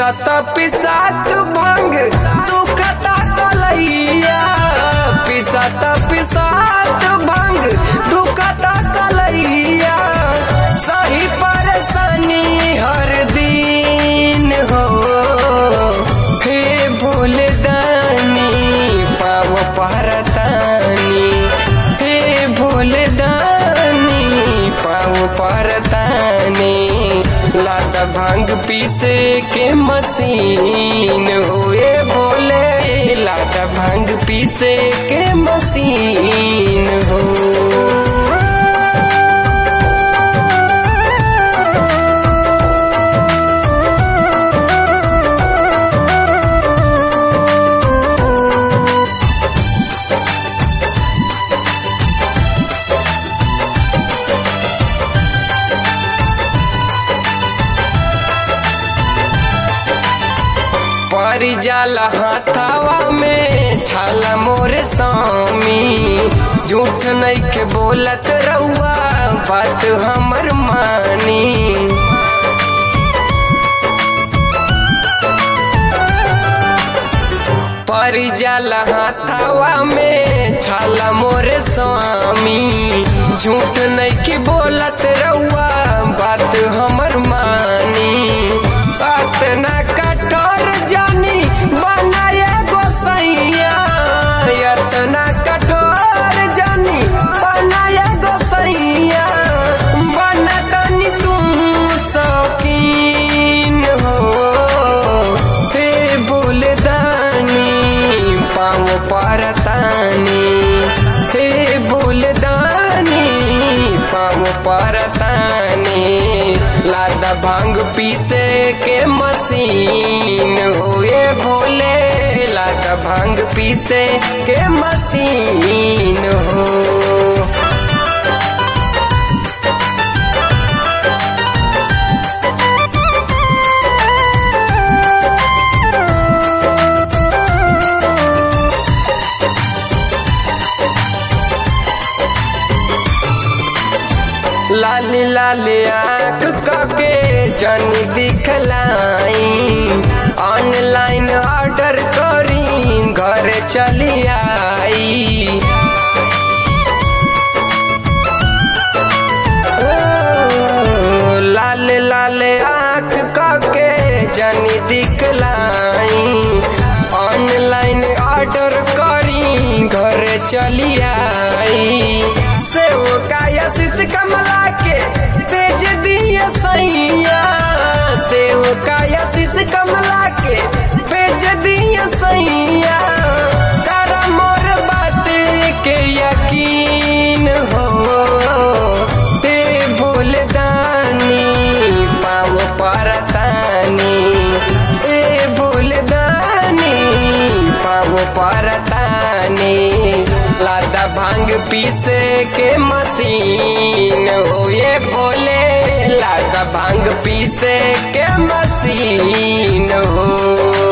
पिसत पिसात भंग दुखता कलैया, पिसत पिसात भंग दुखता कलैया। सही परेशानी हर दिन हो, हे भूलदानी पाव परतानी, हे भूलदानी पाव परतानी। लात भांग पीसे के मशीन होए बोले, लात भांग पीसे के मशीन हो। परी जाला हाथावा में छाला मोरे स्वामी, झूठ नइखे बोलत रउआ बात हमर मानी। परी जाला हाथावा में छाला मोरे स्वामी, झूठ नइखे बोलत रउआ बात हमर मानी। बात ना कठोर जानी बनाए गोसैया, इतना कठोर जानी बनाए गोसैया। बनतनी तुम शौकीन हो, हे भूलदानी पाँव परतानी, हे भूलदानी पाँव परतानी। लादा भांग पीसे के मशीन होए भोले, लादा भांग पीसे के मशीन हो। लाली लाली आँख काके जानी दिखलाई, ऑनलाइन ऑर्डर करी घर चली आई। लाल लाल आँख काके जानी दिखलाई, ऑनलाइन ऑर्डर करी घर चली आई। सेव का आशीष कमला के भेज दिए सैया, सेव का आशीष कमला के भेज दिए सैया। कर मोर बात के यकीन हो, हे भूलदानी पाँव परतानी, हे भूलदानी पाँव परतानी। लादा भांग पीसे के मशीन होए भोले, लादा भांग पीसे के मशीन हो।